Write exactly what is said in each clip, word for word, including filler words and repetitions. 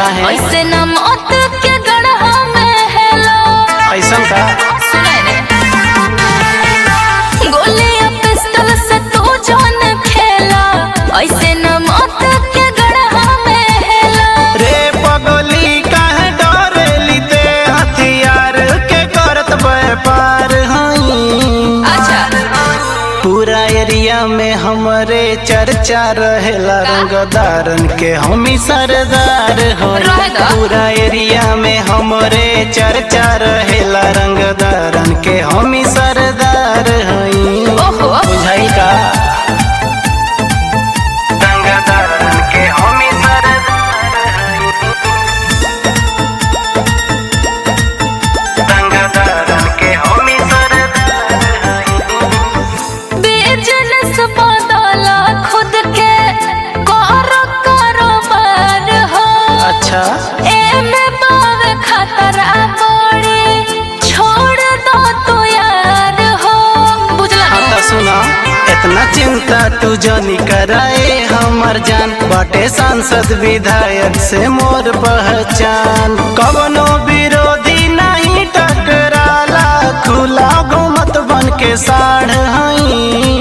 काहे ऐसे न मौत के गढ़ा में हेलो ऐसा का सुने रे गोली या पिस्टल से तू जान खेला ऐसे न मौत के गढ़ा में हेलो रे पगली काहे डरेली ते हथियार के करत व्यापार हई। अच्छा पूरा एरिया में हमरे चर्चा रहेला रंगदारन के हमी सरदार हो। रहेगा। पूरा एरिया में हमरे चर्चा रहेला रंगदारन के हमी सरदार हई। ओहो बुझाई का रंगदारन के हमी सरदार हई। रंगदारन के हमी सरदार हई। बिजनेस बदला खुद के करो कारोबार हो अच्छा एमे बावे खतरा बड़ी छोड़ दो तो यार हो बुझला हाँ तो सुना इतना चिंता तू जानी कराए हमर जान बाटे सांसद विधायक से मोर पहचान कवनो विरोधी नहीं टकराला खुला घूमत बन के साढ़ हई।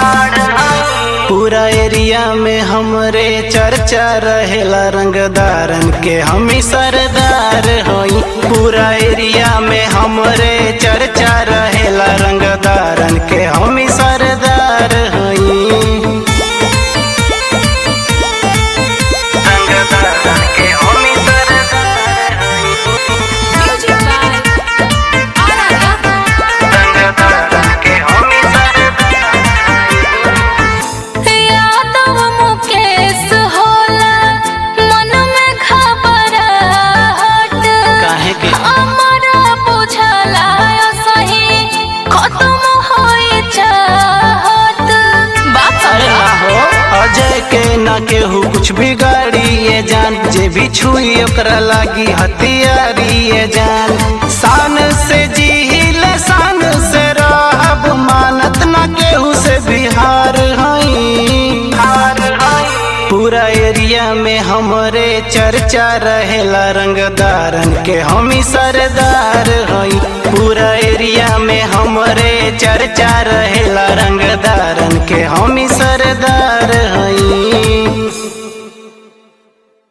पूरा एरिया में हमरे चर्चा रहेला रंगदारन के हमी सरदार होई। पूरा एरिया में हमरे चर्चा रहेला रंगदारन के हमी सरदार होई। रंगदारन के हमी सरदार होई। रंगदारन के हमी सरदार होई। यादव मुकेश होला मन में घबराहट काहे के हमरा बुझला सही खत्म होई चाहत बात अरे ना हो अजय के ना केहू कुछ बिगाड़ी ये जान जे भी छुई ओकरा लागी हथियारी ये जान शान से जील शान से रहब मानत ना केहू से बिहार हई। पूरा एरिया में हमरे चर्चा रहेला रंगदारन के हमी सरदार हई। पूरा एरिया में हमरे चर्चा रहेला रंगदारन के हमी सर